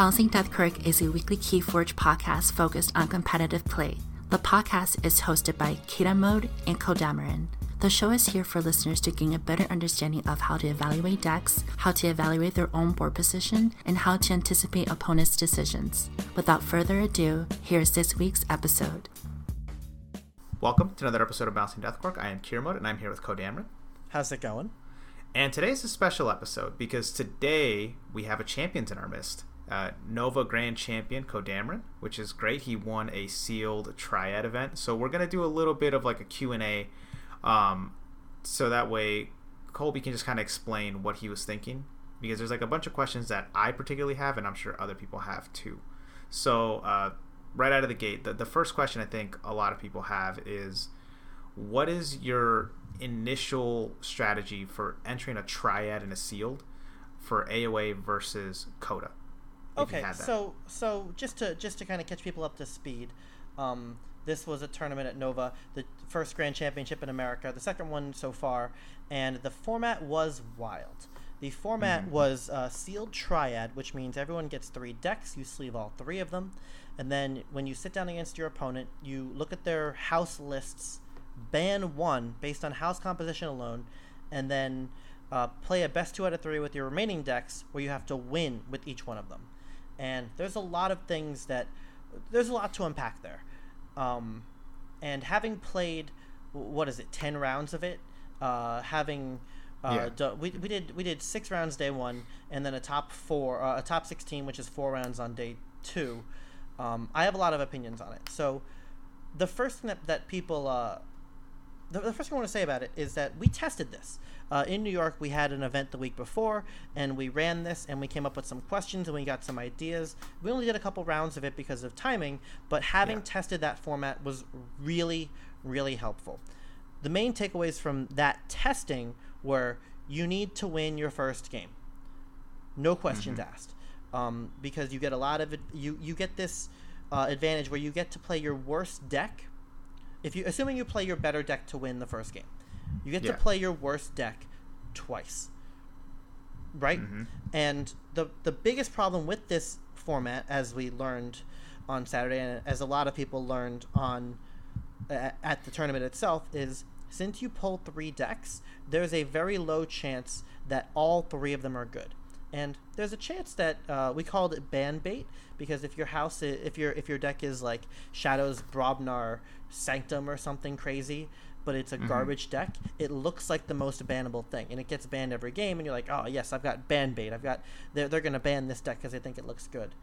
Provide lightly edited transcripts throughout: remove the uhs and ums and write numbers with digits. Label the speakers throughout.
Speaker 1: Balancing Deathquark is a weekly Keyforge podcast focused on competitive play. The podcast is hosted by Kita Mode and Kodamarin. The show is here for listeners to gain a better understanding of how to evaluate decks, how to evaluate their own board position, and how to anticipate opponents' decisions. Without further ado, here's this week's episode.
Speaker 2: Welcome to another episode of Balancing Deathquark. I am Kita Mode, and I'm here with Kodamarin.
Speaker 3: How's it going?
Speaker 2: And today's a special episode because today we have a champions in our midst. Nova Grand Champion Kodamarin, which is great. He won a sealed triad event. So we're going to do a little bit of like a Q&A so that way Colby can just kind of explain what he was thinking, because there's like a bunch of questions that I particularly have and I'm sure other people have too. So right out of the gate, the first question I think a lot of people have is, what is your initial strategy for entering a triad and a sealed for AOA versus Coda?
Speaker 3: Okay, so just to kind of catch people up to speed, this was a tournament at Nova, the first Grand Championship in America, the second one so far, and the format was wild. The format was sealed triad, which means everyone gets 3 decks, you sleeve all 3 of them, and then when you sit down against your opponent, you look at their house lists, ban 1 based on house composition alone, and then play a best 2 out of 3 with your remaining decks, where you have to win with each one of them. And there's a lot of things there's a lot to unpack there. And having played, 10 rounds of it, we did 6 rounds day 1, and then a top 16, which is 4 rounds on day 2. I have a lot of opinions on it. So the first thing that people, the first thing I want to say about it is that we tested this. In New York, we had an event the week before, and we ran this, and we came up with some questions, and we got some ideas. We only did a couple rounds of it because of timing, but having tested that format was really, really helpful. The main takeaways from that testing were, you need to win your first game. No questions asked. Because you get a lot of it, you get this advantage where you get to play your worst deck. Assuming you play your better deck to win the first game, you get to play your worst deck twice, right? And the biggest problem with this format, as we learned on Saturday, and as a lot of people learned at the tournament itself, is since you pull 3 decks, there's a very low chance that all 3 of them are good. And there's a chance that we called it ban bait, because if your deck is like Shadows Brobnar Sanctum or something crazy, but it's a garbage deck, it looks like the most bannable thing, and it gets banned every game, and you're like, oh yes, I've got ban bait. They're gonna ban this deck because they think it looks good.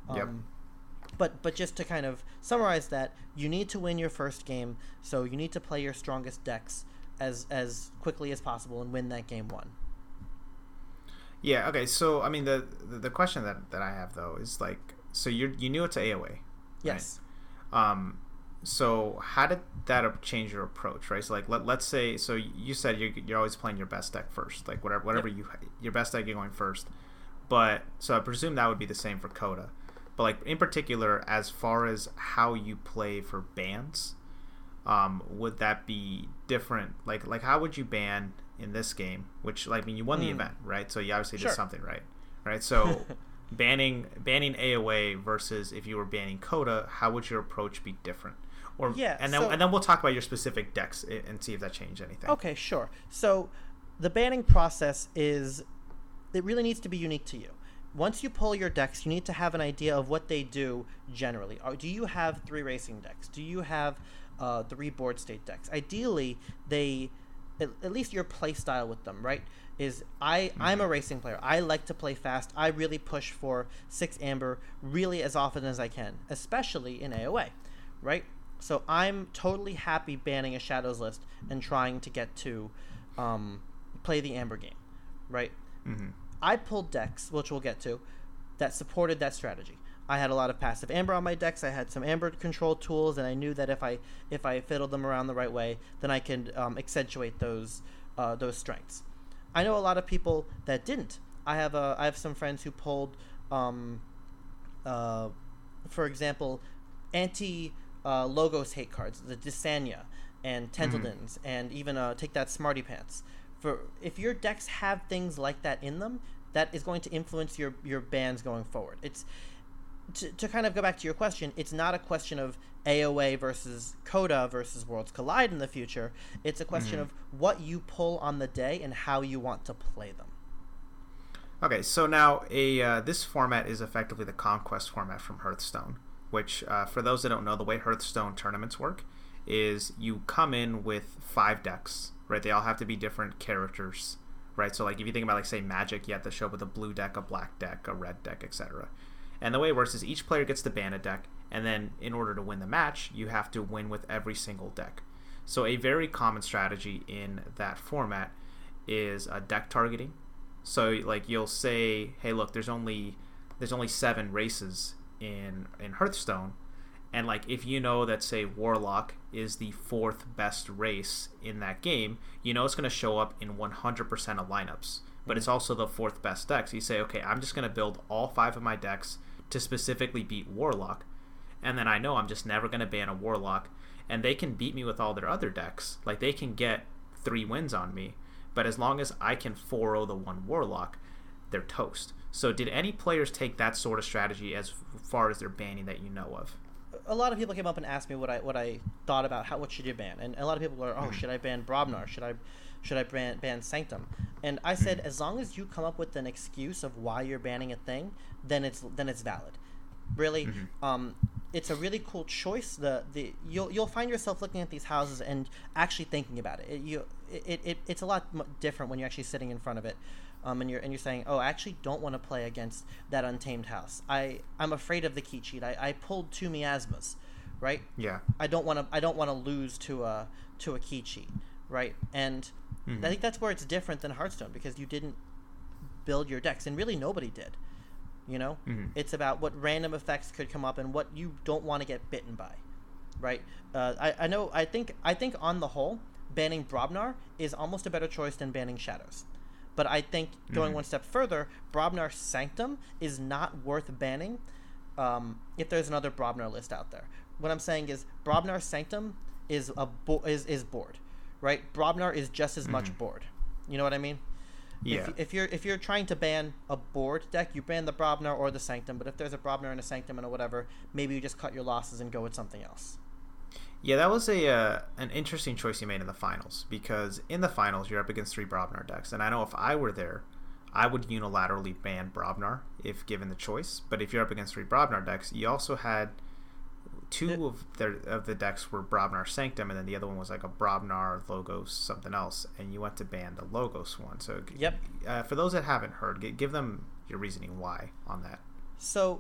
Speaker 3: But just to kind of summarize that, you need to win your first game, so you need to play your strongest decks as quickly as possible and win that game 1.
Speaker 2: Yeah, okay, so I mean the question that I have though is like, so you knew it's AOA.
Speaker 3: Yes.
Speaker 2: Right? So how did that change your approach, right? So like let's say, so you said you're always playing your best deck first, like whatever your best deck you're going first. But so I presume that would be the same for Coda. But like in particular, as far as how you play for bans, would that be different? Like how would you ban in this game? Which, like, I mean, you won the event, right? So you obviously did something right? So banning AOA versus if you were banning Coda, how would your approach be different? And then we'll talk about your specific decks and see if that changed anything.
Speaker 3: Okay, sure. So the banning process it really needs to be unique to you. Once you pull your decks, you need to have an idea of what they do generally. Do you have 3 racing decks? Do you have 3 board state decks? Ideally, at least your play style with them, right, is I'm a racing player. I like to play fast. I really push for 6 amber really as often as I can, especially in AOA, right? So I'm totally happy banning a Shadows list and trying to get to play the amber game, right? I pulled decks, which we'll get to, that supported that strategy. I had a lot of passive amber on my decks. I had some amber control tools, and I knew that if I fiddled them around the right way, then I can accentuate those strengths. I know a lot of people that didn't. I have some friends who pulled, for example, anti Logos hate cards, the Dysania and Tentaldins, and even take that Smarty Pants. If your decks have things like that in them, that is going to influence your bans going forward. to kind of go back to your question, it's not a question of AOA versus Coda versus Worlds Collide in the future. It's a question of what you pull on the day and how you want to play them.
Speaker 2: Okay, so now this format is effectively the Conquest format from Hearthstone, which, for those that don't know, the way Hearthstone tournaments work is you come in with 5 decks, right? They all have to be different characters, right? So, like, if you think about, like, say, Magic, you have to show up with a blue deck, a black deck, a red deck, etc. And the way it works is each player gets to ban a deck, and then in order to win the match, you have to win with every single deck. So a very common strategy in that format is deck targeting. So, like, you'll say, hey, look, there's only 7 races in Hearthstone, and, like, if you know that, say, Warlock is the 4th best race in that game, you know it's going to show up in 100% of lineups, but it's also the 4th best deck. So you say, okay, I'm just going to build all 5 of my decks to specifically beat Warlock, and then I know I'm just never going to ban a Warlock, and they can beat me with all their other decks. Like, they can get 3 wins on me, but as long as I can 4-0 the one Warlock, they're toast. So did any players take that sort of strategy as far as their banning that you know of?
Speaker 3: A lot of people came up and asked me what I thought about what should you ban, and a lot of people are, should I ban Brobnar? Should I ban Sanctum? And I said, as long as you come up with an excuse of why you're banning a thing, then it's valid. Really, it's a really cool choice. You'll find yourself looking at these houses and actually thinking about it. It's a lot different when you're actually sitting in front of it. And you're saying, oh, I actually don't want to play against that Untamed house. I'm afraid of the key cheat. I pulled 2 miasmas, right?
Speaker 2: Yeah.
Speaker 3: I don't want to lose to a key cheat, right? And I think that's where it's different than Hearthstone, because you didn't build your decks, and really nobody did. You know, it's about what random effects could come up and what you don't want to get bitten by, right? I think on the whole, banning Brobnar is almost a better choice than banning Shadows. But I think going one step further, Brobnar Sanctum is not worth banning if there's another Brobnar list out there. What I'm saying is Brobnar Sanctum is board, right? Brobnar is just as much board. You know what I mean?
Speaker 2: Yeah.
Speaker 3: If you're trying to ban a board deck, you ban the Brobnar or the Sanctum. But if there's a Brobnar and a Sanctum and a whatever, maybe you just cut your losses and go with something else.
Speaker 2: Yeah, that was an interesting choice you made in the finals, because in the finals you're up against 3 Brobnar decks, and I know if I were there, I would unilaterally ban Brobnar if given the choice. But if you're up against 3 Brobnar decks, you also had 2 of the decks were Brobnar Sanctum, and then the other one was like a Brobnar Logos something else, and you went to ban the Logos one. So for those that haven't heard, give them your reasoning why on that.
Speaker 3: So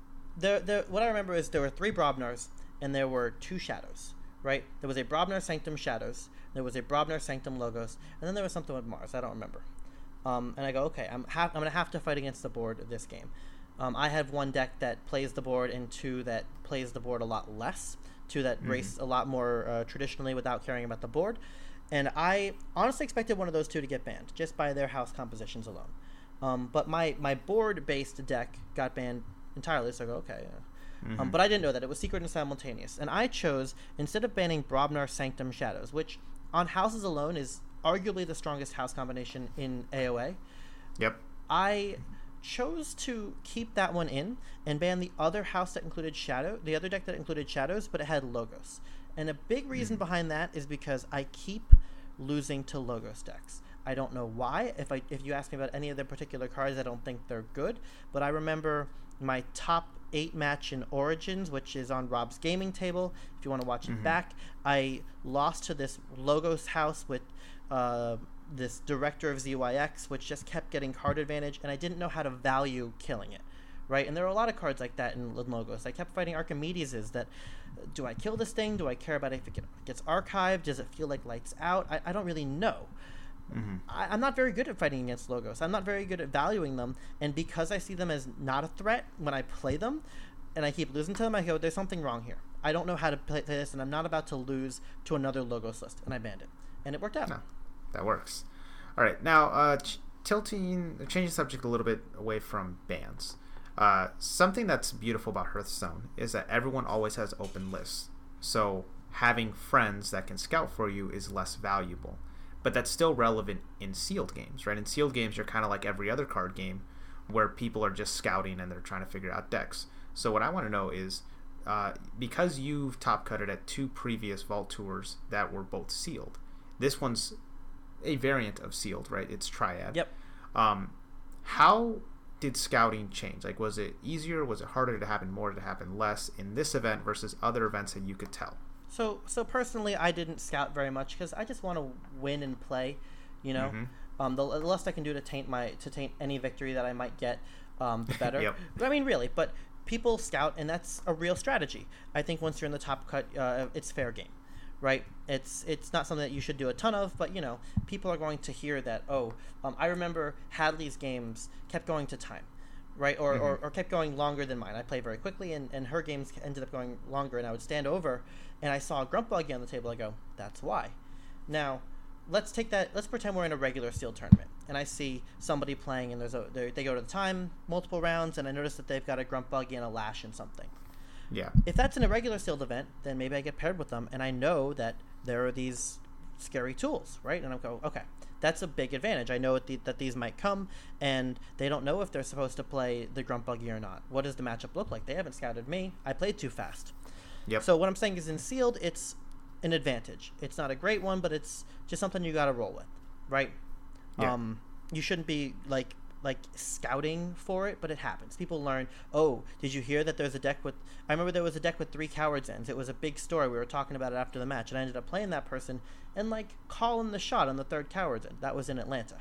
Speaker 3: what I remember is there were 3 Brobnars and there were 2 Shadows, right? There was a Brobnar Sanctum Shadows, there was a Brobnar Sanctum Logos, and then there was something with Mars. I don't remember. And I go, okay, I'm going to have to fight against the board this game. I have 1 deck that plays the board and 2 that plays the board a lot less, 2 that race a lot more traditionally without caring about the board. And I honestly expected one of those 2 to get banned just by their house compositions alone. But my board-based deck got banned entirely, so I go, okay. But I didn't know that. It was secret and simultaneous. And I chose, instead of banning Brobnar Sanctum Shadows, which on houses alone is arguably the strongest house combination in AOA.
Speaker 2: Yep.
Speaker 3: I chose to keep that one in and ban the other house that included the other deck that included Shadows, but it had Logos. And a big reason behind that is because I keep losing to Logos decks. I don't know why. If you ask me about any of the particular cards, I don't think they're good. But I remember my top 8 match in Origins, which is on Rob's gaming table. If you want to watch it back, I lost to this Logos house with this Director of ZYX, which just kept getting card advantage, and I didn't know how to value killing it, right? And there are a lot of cards like that in Logos. I kept fighting Archimedes. That, do I kill this thing? Do I care about if it gets archived? Does it feel like lights out? I don't really know. I'm not very good at fighting against Logos. I'm not very good at valuing them, and because I see them as not a threat when I play them, and I keep losing to them, I go, there's something wrong here. I don't know how to play this, and I'm not about to lose to another Logos list, and I banned it. And it worked out.
Speaker 2: No, that works. All right, now changing the subject a little bit away from bans. Something that's beautiful about Hearthstone is that everyone always has open lists. So having friends that can scout for you is less valuable. But that's still relevant in sealed games, right? In sealed games, you're kind of like every other card game where people are just scouting and they're trying to figure out decks. So what I want to know is, because you've top cutted at 2 previous Vault Tours that were both sealed, this one's a variant of sealed, right? It's Triad.
Speaker 3: Yep.
Speaker 2: How did scouting change? Like, was it easier? Was it harder? Did it happen more? Did it happen less in this event versus other events that you could tell?
Speaker 3: So personally, I didn't scout very much because I just want to win and play, you know. The less I can do to taint any victory that I might get, the better.
Speaker 2: Yep.
Speaker 3: I mean, really, but people scout, and that's a real strategy. I think once you're in the top cut, it's fair game, right? It's not something that you should do a ton of, but you know, people are going to hear that. I remember Hadley's games kept going to time, right? Or kept going longer than mine. I play very quickly, and her games ended up going longer, and I would stand over, and I saw a Grunt Buggy on the table. I go, that's why. Now, let's pretend we're in a regular sealed tournament, and I see somebody playing, and they go to the time, multiple rounds, and I notice that they've got a Grunt Buggy and a Lash and something.
Speaker 2: Yeah.
Speaker 3: If that's in a regular sealed event, then maybe I get paired with them, and I know that there are these scary tools, right? And I go, okay, that's a big advantage. I know that these might come, and they don't know if they're supposed to play the Grunt Buggy or not. What does the matchup look like? They haven't scouted me. I played too fast.
Speaker 2: Yep.
Speaker 3: So what I'm saying is, in sealed, it's an advantage. It's not a great one, but it's just something you got to roll with, right?
Speaker 2: Yeah.
Speaker 3: You shouldn't be like scouting for it, but it happens. People learn, oh, did you hear that there's a deck with... I remember there was a deck with 3 Cowards Ends. It was a big story. We were talking about it after the match, and I ended up playing that person and, like, calling the shot on the 3rd Cowards End. That was in Atlanta.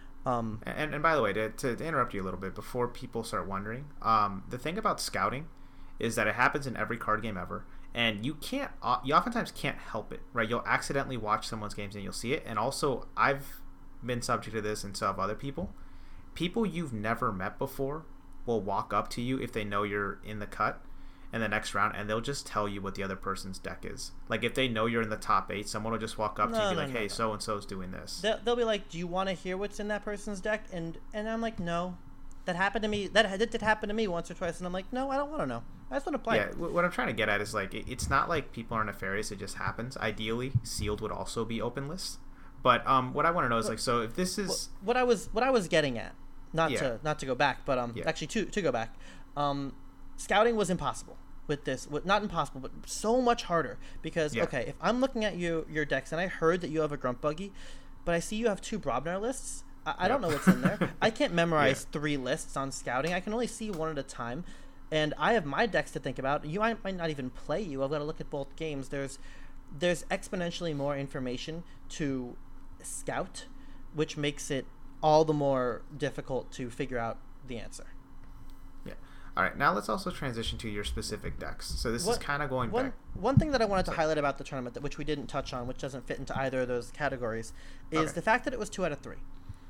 Speaker 2: And by the way, to interrupt you a little bit before people start wondering, the thing about scouting is that it happens in every card game ever, and you oftentimes can't help it, right? You'll accidentally watch someone's games and you'll see it. And also, I've been subject to this, and so have other people. People you've never met before will walk up to you if they know you're in the cut in the next round, and they'll just tell you what the other person's deck is. Like, if they know you're in the top 8, someone will just walk up to you and be like, hey, so-and-so's doing this.
Speaker 3: They'll be like, do you want to hear what's in that person's deck? And I'm like, no. That happened to me. That did happen to me once or twice, and I'm like, no, I don't want to know. I just want to play.
Speaker 2: Yeah, what I'm trying to get at is, like, it's not like people are nefarious. It just happens. Ideally, sealed would also be open lists. But what I want to know is, like, so if this is...
Speaker 3: What I was getting at, not to go back, but actually to go back, scouting was impossible with this. Not impossible, but so much harder. Because, okay, if I'm looking at your decks, and I heard that you have a Grunt Buggy, but I see you have 2 Brobnar lists, I don't know what's in there. I can't memorize 3 lists on scouting. I can only see one at a time. And I have my decks to think about. I might not even play you. I've got to look at both games. There's exponentially more information to scout, which makes it all the more difficult to figure out the answer.
Speaker 2: Yeah. All right. Now let's also transition to your specific decks. So this is kind of going back.
Speaker 3: One thing that I wanted to highlight about the tournament, which we didn't touch on, which doesn't fit into either of those categories, is the fact that it was 2 out of 3.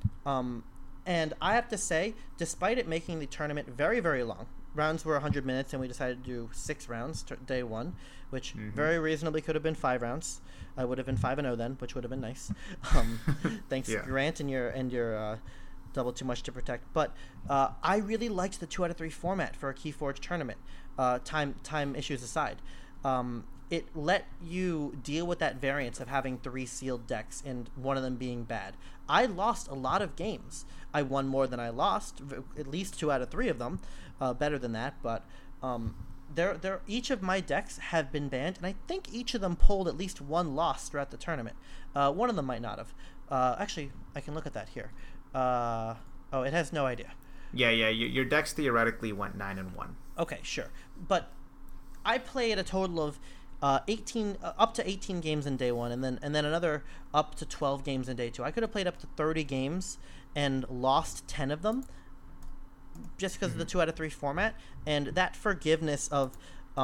Speaker 3: And I have to say, despite it making the tournament very, very long, rounds were 100 minutes, and we decided to do 6 rounds day 1, which very reasonably could have been 5 rounds. I would have been 5-0 then, which would have been nice. Thanks, Grant, and your double too much to protect. But I really liked the 2 out of 3 format for a Keyforge tournament. Time issues aside, it let you deal with that variance of having 3 sealed decks and one of them being bad. I lost a lot of games. I won more than I lost, at least 2 out of 3 of them. Better than that, but each of my decks have been banned, and I think each of them pulled at least 1 loss throughout the tournament. One of them might not have. Actually, I can look at that here. It has no idea.
Speaker 2: Yeah. Your decks theoretically went 9-1.
Speaker 3: Okay, sure, but I played a total of 18 up to 18 games in day 1, and then another up to 12 games in day 2. I could have played up to 30 games and lost 10 of them just because of the 2 out of 3 format, and that forgiveness of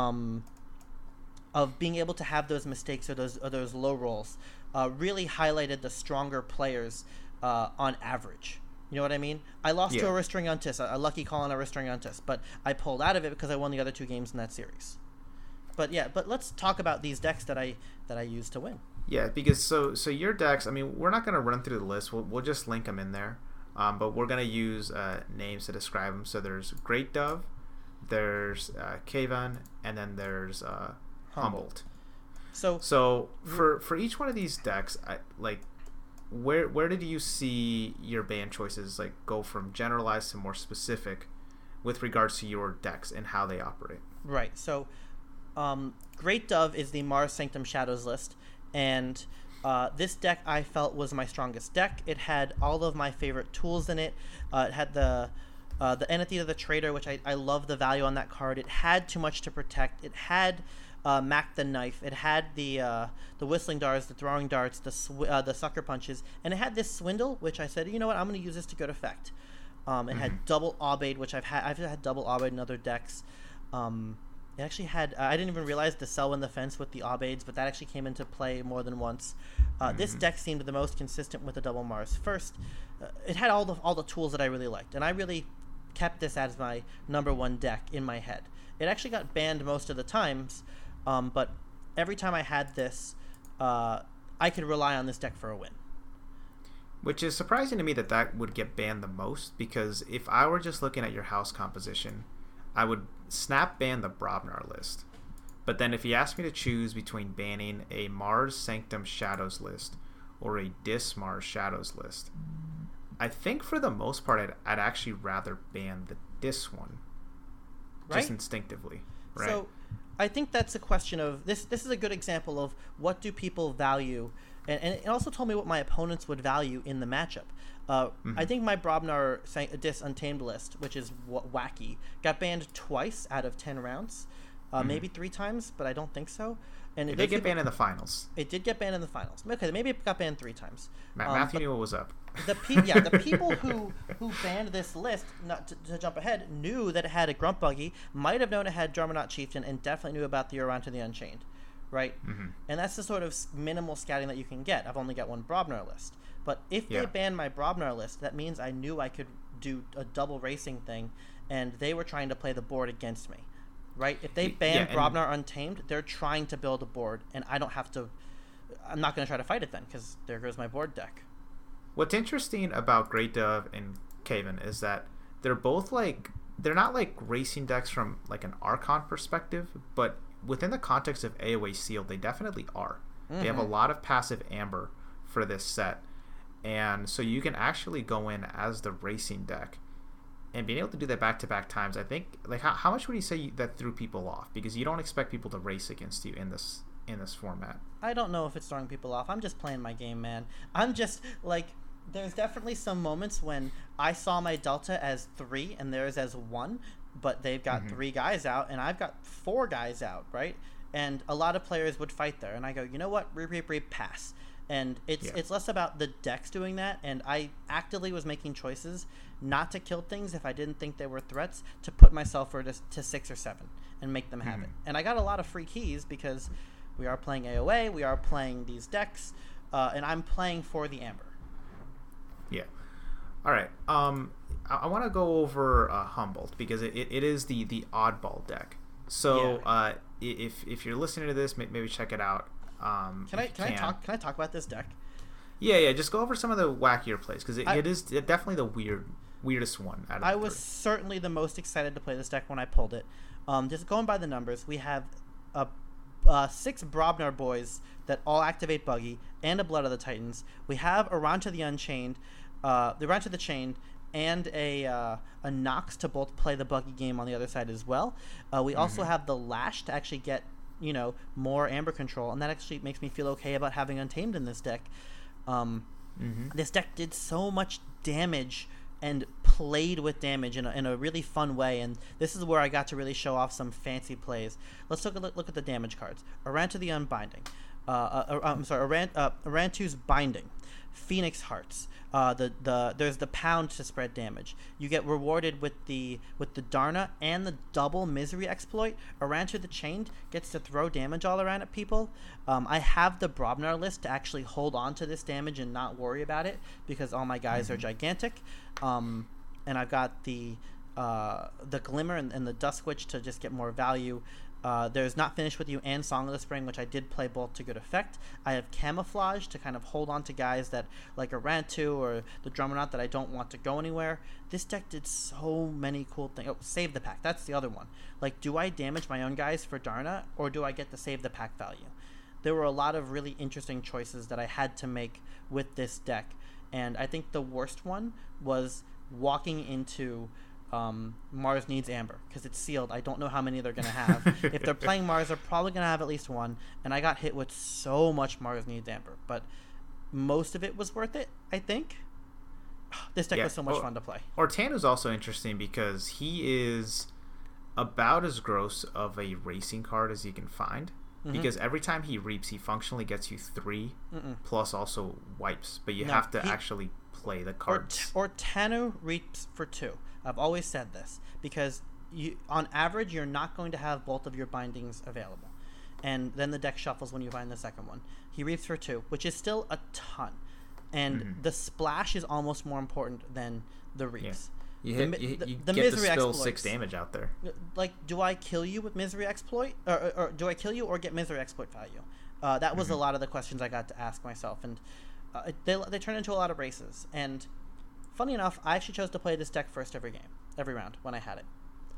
Speaker 3: being able to have those mistakes or those low rolls really highlighted the stronger players on average. You know what I mean? I lost to a Restringantis, a lucky call on a Restringantis, but I pulled out of it because I won the other 2 games in that series. But let's talk about these decks that I used to win.
Speaker 2: Yeah, because so your decks, I mean, we're not going to run through the list. We'll just link them in there. But we're going to use names to describe them. So there's Great Dove, there's Kavan, and then there's Humboldt. So for each one of these decks, where did you see your ban choices like go from generalized to more specific with regards to your decks and how they operate?
Speaker 3: Right. So, Great Dove is the Mars Sanctum Shadows list, and this deck I felt was my strongest deck. It had all of my favorite tools in it. It had the Anestheta the Traitor, which I love the value on that card. It had too much to protect. It had Mac the Knife. It had the Whistling Darts, the Throwing Darts, the Sucker Punches, and it had this Swindle, which I said, you know what, I'm going to use this to good effect. It had double Aubade, which I've had double Aubade in other decks. It actually had I didn't even realize the Selwyn the Fence with the Aubades, but that actually came into play more than once. This deck seemed the most consistent with the double Mars. First, it had all the tools that I really liked, and I really kept this as my number one deck in my head. It actually got banned most of the times, but every time I had this, I could rely on this deck for a win.
Speaker 2: Which is surprising to me that would get banned the most, because if I were just looking at your house composition, I would snap ban the Brobnar list. But then if you asked me to choose between banning a Mars Sanctum Shadows list or a Dis Mars Shadows list, I think for the most part I'd actually rather ban the Dis one. Right? Just instinctively. Right? So
Speaker 3: I think that's a question of this is a good example of what do people value, and it also told me what my opponents would value in the matchup. I think my Brobnar Dis Untamed list, which is wacky, got banned twice out of 10 rounds. Maybe 3 times, but I don't think so. And
Speaker 2: it did get banned in the finals.
Speaker 3: It did get banned in the finals. Okay, maybe it got banned 3 times.
Speaker 2: Matthew knew what was up.
Speaker 3: The people who banned this list, not to jump ahead, knew that it had a Grunt Buggy, might have known it had Drummernaught Chieftain, and definitely knew about the Oronta the Unchained, right? And that's the sort of minimal scouting that you can get. I've only got one Brobnar list. But if they banned my Brobnar list, that means I knew I could do a double racing thing, and they were trying to play the board against me. Right? If they ban Brobnar Untamed, they're trying to build a board, and I don't have to. I'm not going to try to fight it then, because there goes my board deck.
Speaker 2: What's interesting about Great Dove and Kaven is that they're both they're not like racing decks from like an Archon perspective, but within the context of AOA Sealed, they definitely are. They have a lot of passive Amber for this set, and so you can actually go in as the racing deck. And being able to do that back-to-back times, I think, like, how much would you say that threw people off? Because you don't expect people to race against you in this format.
Speaker 3: I don't know if it's throwing people off. I'm just playing my game, man. I'm just, like, there's definitely some moments when I saw my Delta as 3 and theirs as 1, but they've got 3 guys out, and I've got 4 guys out, right? And a lot of players would fight there. And I go, you know what? Reap, pass. And it's less about the decks doing that, and I actively was making choices not to kill things if I didn't think they were threats, to put myself to 6 or 7 and make them have it. And I got a lot of free keys because we are playing AOA, we are playing these decks, and I'm playing for the Amber.
Speaker 2: Yeah. All right. I want to go over Humboldt, because it is the oddball deck. So if you're listening to this, maybe check it out.
Speaker 3: Can I talk about this deck?
Speaker 2: Yeah. Just go over some of the wackier plays, because it is definitely the weirdest one out of
Speaker 3: I was certainly the most excited to play this deck when I pulled it. Just going by the numbers, we have 6 Brobnar boys that all activate Buggy and a Blood of the Titans. We have Oronta the Unchained, the Oronta the Chained, and a Nox to both play the Buggy game on the other side as well. We also have the Lash to actually get more Amber control, and that actually makes me feel okay about having Untamed in this deck. This deck did so much damage and played with damage in a really fun way, and this is where I got to really show off some fancy plays. Let's look at the damage cards. Oronta the Unbinding, Orantu's Binding, Phoenix Hearts. There's the Pound to spread damage. You get rewarded with the Darna and the double Misery exploit. Oronta the Chained gets to throw damage all around at people. I have the Brobnar list to actually hold on to this damage and not worry about it, because all my guys are gigantic. And I've got the Glimmer and the Dusk Witch to just get more value. There's Not Finished With You and Song of the Spring, which I did play both to good effect. I have Camouflage to kind of hold on to guys that, like Orantu or the Drummernaught, that I don't want to go anywhere. This deck did so many cool things. Oh, Save the Pack, that's the other one. Like, do I damage my own guys for Darna, or do I get the Save the Pack value? there were a lot of really interesting choices that I had to make with this deck. And I think the worst one was walking into Mars Needs Amber, because it's sealed. I don't know how many they're going to have. If they're playing Mars, they're probably going to have at least one. And I got hit with so much Mars Needs Amber. But most of it was worth it, I think. This deck was so much fun to play.
Speaker 2: Ortanu's also interesting because he is about as gross of a racing card as you can find. Because every time he reaps, he functionally gets you 3, plus also wipes. But you have to actually play the cards.
Speaker 3: Ortanu reaps for 2. I've always said this. Because on average, you're not going to have both of your bindings available. And then the deck shuffles when you find the second one. He reaps for 2, which is still a ton. And the splash is almost more important than the reaps.
Speaker 2: Yeah. You get to spill 6 damage out there.
Speaker 3: Like, do I kill you with Misery Exploit? Or do I kill you or get Misery Exploit value? That was a lot of the questions I got to ask myself. And they turn into a lot of races. And funny enough, I actually chose to play this deck first every round when I had it.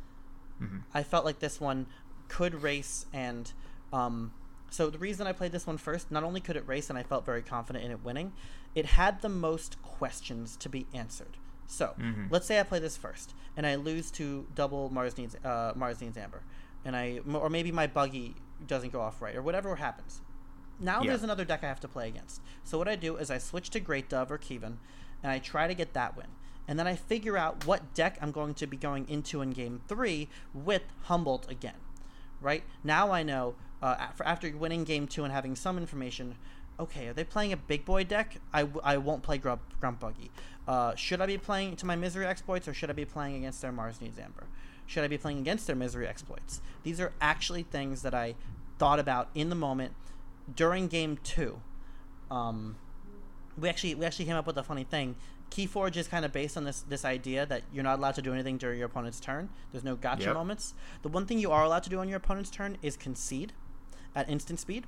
Speaker 3: I felt like this one could race. And so the reason I played this one first, not only could it race and I felt very confident in it winning, it had the most questions to be answered. So let's say I play this first and I lose to double Mars Needs Amber, or maybe my buggy doesn't go off right, or whatever happens. Now there's another deck I have to play against. So what I do is I switch to Great Dove or Kevin, and I try to get that win. And then I figure out what deck I'm going to be going into in Game 3 with Humboldt again. Right? Now I know, after winning Game 2 and having some information, okay, are they playing a big boy deck? I won't play Grunt Buggy. Should I be playing to my Misery Exploits, or should I be playing against their Mars Needs Amber? Should I be playing against their Misery Exploits? These are actually things that I thought about in the moment during Game 2. We actually came up with a funny thing. Keyforge is kind of based on this idea that you're not allowed to do anything during your opponent's turn. There's no gotcha moments. The one thing you are allowed to do on your opponent's turn is concede at instant speed.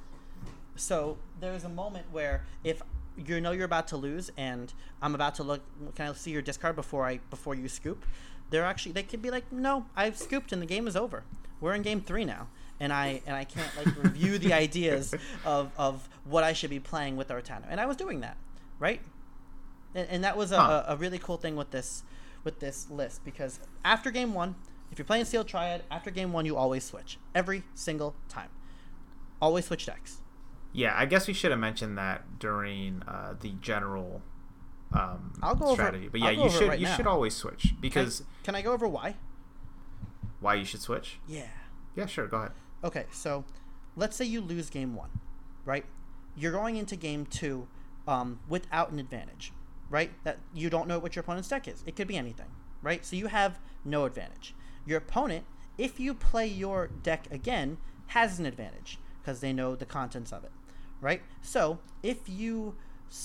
Speaker 3: So there's a moment where if you know you're about to lose and I'm about to look, can I see your discard before you scoop? They could be like, no, I've scooped and the game is over. We're in Game 3 now. And I can't like review the ideas of what I should be playing with Ortanu. And I was doing that, right? And that was a really cool thing with this list, because after Game 1, if you're playing Sealed Triad, after Game 1 you always switch. Every single time. Always switch decks.
Speaker 2: Yeah, I guess we should have mentioned that during the general strategy. But yeah, you should always switch, because
Speaker 3: can I go over why?
Speaker 2: Why you should switch?
Speaker 3: Yeah.
Speaker 2: Yeah, sure, go ahead.
Speaker 3: Okay, so let's say you lose Game 1, right? You're going into Game 2 without an advantage, right? That you don't know what your opponent's deck is. It could be anything, right? So you have no advantage. Your opponent, if you play your deck again, has an advantage because they know the contents of it, right? So if you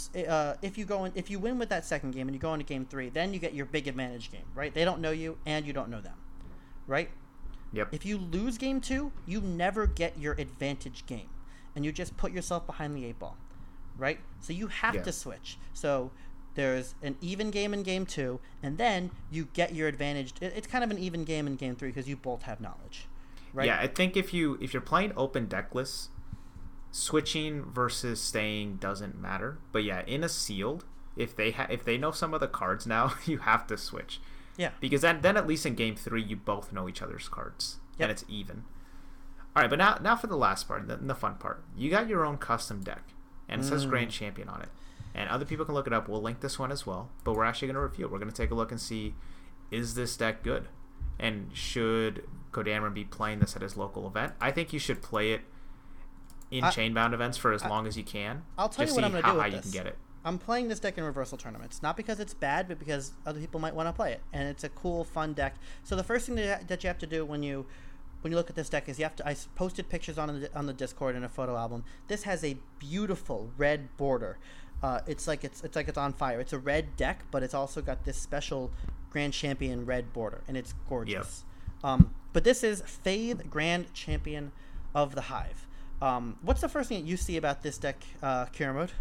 Speaker 3: win with that second game and you go into Game 3, then you get your big advantage game, right? They don't know you and you don't know them, right?
Speaker 2: Yep.
Speaker 3: If you lose Game 2, you never get your advantage game, and you just put yourself behind the 8 ball, right? So you have to switch. So there's an even game in Game 2, and then you get your advantage. It's kind of an even game in Game 3 because you both have knowledge, right?
Speaker 2: Yeah, I think if you're playing open deck lists, switching versus staying doesn't matter. But yeah, in a sealed, if they know some of the cards now, you have to switch.
Speaker 3: Yeah. Because
Speaker 2: then at least in Game 3, you both know each other's cards. Yep. And it's even. All right, but now for the last part, the fun part. You got your own custom deck, and it says Grand Champion on it. And other people can look it up. We'll link this one as well. But we're actually going to review it. We're going to take a look and see, is this deck good? And should Kodamarin be playing this at his local event? I think you should play it in Chainbound events for as long as you can.
Speaker 3: I'll tell you what I'm going to do with
Speaker 2: how
Speaker 3: this.
Speaker 2: You can get it.
Speaker 3: I'm playing this deck in reversal tournaments, not because it's bad, but because other people might want to play it, and it's a cool, fun deck. So the first thing that you have to do when you look at this deck is I posted pictures on the Discord in a photo album. This has a beautiful red border. It's like it's on fire. It's a red deck, but it's also got this special Grand Champion red border, and it's gorgeous. Yep. But this is Faith Grand Champion of the Hive. What's the first thing that you see about this deck, Kira Mode?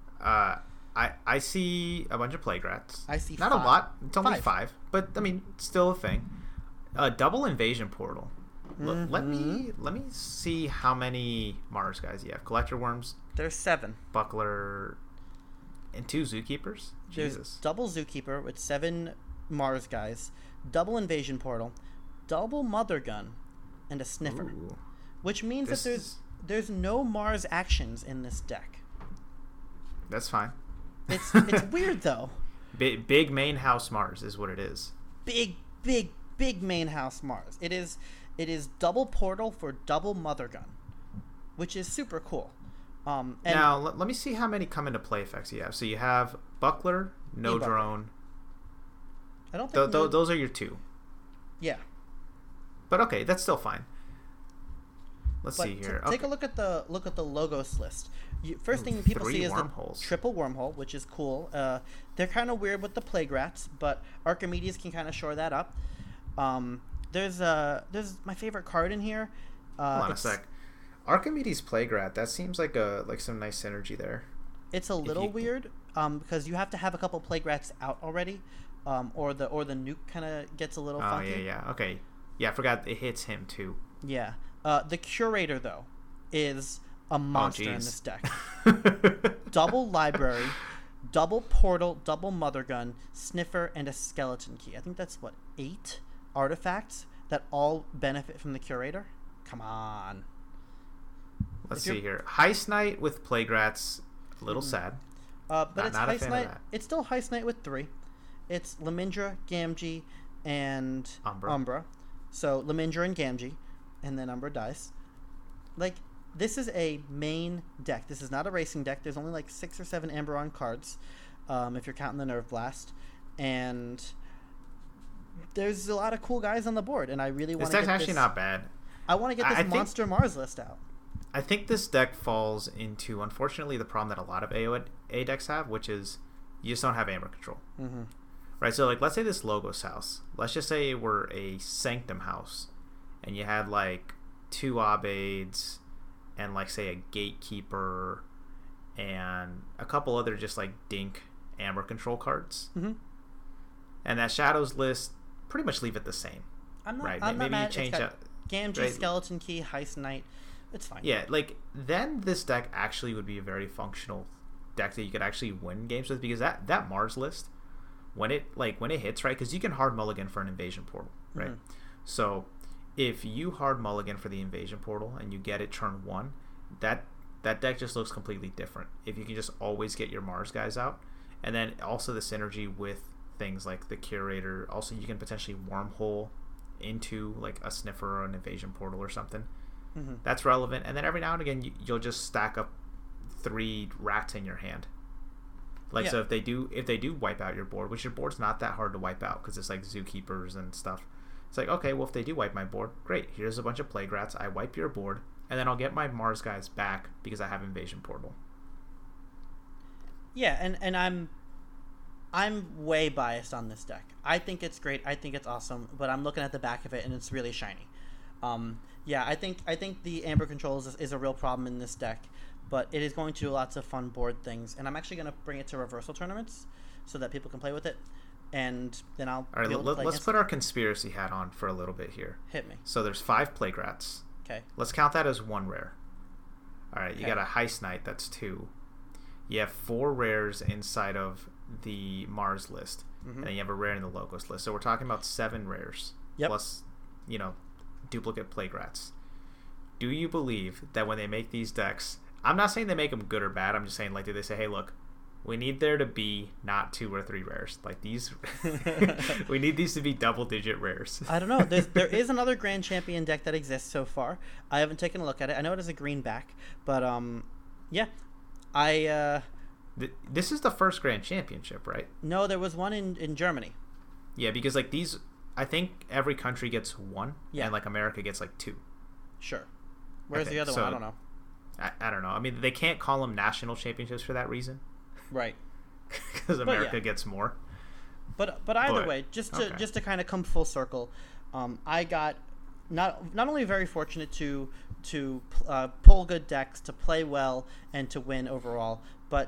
Speaker 2: I see a bunch of Plagrats.
Speaker 3: I see
Speaker 2: not
Speaker 3: 5.
Speaker 2: a lot. It's only 5, but I mean, still a thing. Double Invasion Portal. Let me see how many Mars guys you have. Collector Worms.
Speaker 3: There's 7.
Speaker 2: Buckler, and 2 Zookeepers.
Speaker 3: There's
Speaker 2: Jesus.
Speaker 3: double Zookeeper with 7 Mars guys, double Invasion Portal, double Mother Gun, and a Sniffer.
Speaker 2: Ooh.
Speaker 3: Which means that there's no Mars actions in this deck.
Speaker 2: That's fine.
Speaker 3: It's weird though.
Speaker 2: Big main house Mars is what it is.
Speaker 3: Big main house Mars. It is double Portal for double Mother Gun, which is super cool. And
Speaker 2: now let me see how many come into play effects you have. So you have Buckler, no drone.
Speaker 3: I don't think
Speaker 2: those are your 2.
Speaker 3: Yeah.
Speaker 2: But okay, that's still fine. Let's see here.
Speaker 3: Take a look at the logos list. First thing people see is
Speaker 2: wormholes.
Speaker 3: the triple wormhole, which is cool. They're kind of weird with the plague rats, but Archimedes can kind of shore that up. There's my favorite card in here.
Speaker 2: Hold on a sec. Archimedes plague rat. That seems like some nice synergy there.
Speaker 3: It's a little weird because you have to have a couple plague rats out already, or the nuke kind of gets a little funky.
Speaker 2: Oh yeah. Okay. Yeah, I forgot it hits him too.
Speaker 3: Yeah. The Curator, though, is a monster in this deck. Double Library, double Portal, double Mother Gun, Sniffer, and a Skeleton Key. I think that's, 8 artifacts that all benefit from the Curator? Come on.
Speaker 2: Let's see here. Heist Knight with Plague Rats, a little sad.
Speaker 3: But it's Heist Knight. It's still Heist Knight with 3. It's Lemindra, Gamgee, and Umbra. So Lemindra and Gamgee. And then Umbra dies. This is a main deck. This is not a racing deck. There's only 6 or 7 Amberon cards, if you're counting the Nerve Blast. And there's a lot of cool guys on the board, and I really want to get
Speaker 2: this deck's actually not bad.
Speaker 3: I want to get this Monster Mars list out.
Speaker 2: I think this deck falls into, unfortunately, the problem that a lot of AoA decks have, which is you just don't have Amber control.
Speaker 3: Mm-hmm.
Speaker 2: Right, so let's say this Logos house. Let's just say we're a Sanctum house. And you had 2 Abades and say a Gatekeeper and a couple other just dink Amber control cards.
Speaker 3: Mm-hmm.
Speaker 2: And that Shadows list, pretty much leave it the same.
Speaker 3: I'm not,
Speaker 2: right?
Speaker 3: I'm
Speaker 2: Maybe
Speaker 3: not mad.
Speaker 2: You change out
Speaker 3: Gamgee, right? Skeleton Key, Heist Knight. It's fine.
Speaker 2: Yeah, then this deck actually would be a very functional deck that you could actually win games with, because that Mars list, when it hits, right? Because you can hard mulligan for an Invasion Portal, right?
Speaker 3: Mm-hmm.
Speaker 2: So if you hard mulligan for the Invasion Portal and you get it turn 1, that deck just looks completely different. If you can just always get your Mars guys out, and then also the synergy with things like the Curator. Also, you can potentially wormhole into a Sniffer or an Invasion Portal or something.
Speaker 3: Mm-hmm.
Speaker 2: That's relevant. And then every now and again, you'll just stack up 3 rats in your hand. So if they do wipe out your board, which your board's not that hard to wipe out because it's Zookeepers and stuff. It's okay, well, if they do wipe my board, great. Here's a bunch of Plague Rats. I wipe your board, and then I'll get my Mars guys back because I have Invasion Portal.
Speaker 3: Yeah, and I'm way biased on this deck. I think it's great. I think it's awesome, but I'm looking at the back of it, and it's really shiny. I think the Amber Control is a real problem in this deck, but it is going to do lots of fun board things, and I'm actually going to bring it to reversal tournaments so that people can play with it. And then I'll.
Speaker 2: All right, let's put our conspiracy hat on for a little bit here.
Speaker 3: Hit me.
Speaker 2: So there's 5 Plague Rats.
Speaker 3: Okay.
Speaker 2: Let's count that as 1 rare. All right, you got a Heist Knight. That's 2. You have 4 rares inside of the Mars list, and then you have a rare in the Logos list. So we're talking about 7 rares plus, duplicate Plague Rats. Do you believe that when they make these decks, I'm not saying they make them good or bad. I'm just saying, do they say, hey, look, we need there to be not 2 or 3 rares. These, we need these to be double-digit rares.
Speaker 3: I don't know. There is another Grand Champion deck that exists so far. I haven't taken a look at it. I know it has a green back, but
Speaker 2: this is the first Grand Championship, right?
Speaker 3: No, there was one in Germany.
Speaker 2: Yeah, because these, I think every country gets 1, and America gets 2.
Speaker 3: Sure. Where's the other one? I don't know.
Speaker 2: I don't know. I mean, they can't call them national championships for that reason.
Speaker 3: Right.
Speaker 2: Because America gets more.
Speaker 3: But either way, just to kind of come full circle, I got not only very fortunate to pull good decks, to play well, and to win overall, but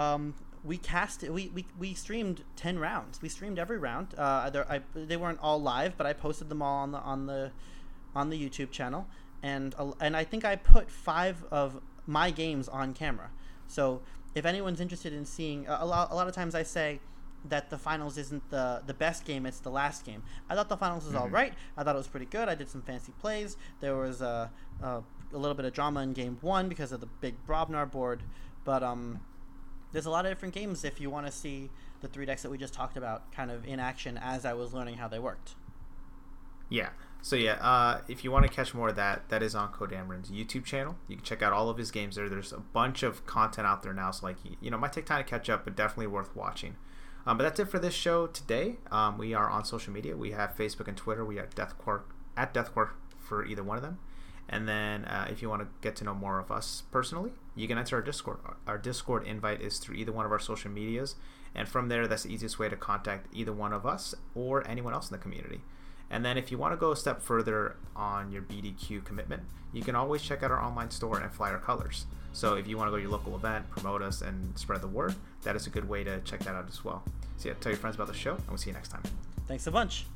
Speaker 3: we streamed 10 rounds. We streamed every round. They weren't all live, but I posted them all on on the YouTube channel, and I think I put 5 of my games on camera. So if anyone's interested in seeing, a lot of times I say that the finals isn't the best game, it's the last game. I thought the finals was all right. I thought it was pretty good. I did some fancy plays. There was a little bit of drama in game 1 because of the big Brobnar board, but there's a lot of different games if you want to see the 3 decks that we just talked about kind of in action as I was learning how they worked.
Speaker 2: Yeah. So yeah, if you want to catch more of that, that is on Kodamarin's YouTube channel. You can check out all of his games there. There's a bunch of content out there now, so like, you know, it might take time to catch up, but definitely worth watching. But that's it for this show today. We are on social media. We have Facebook and Twitter. We are at Deathquark for either one of them. And then if you want to get to know more of us personally, you can enter our Discord. Our Discord invite is through either one of our social medias. And from there, that's the easiest way to contact either one of us or anyone else in the community. And then if you want to go a step further on your BDQ commitment, you can always check out our online store and fly our colors. So if you want to go to your local event, promote us, and spread the word, that is a good way to check that out as well. So yeah, tell your friends about the show, and we'll see you next time.
Speaker 3: Thanks a bunch.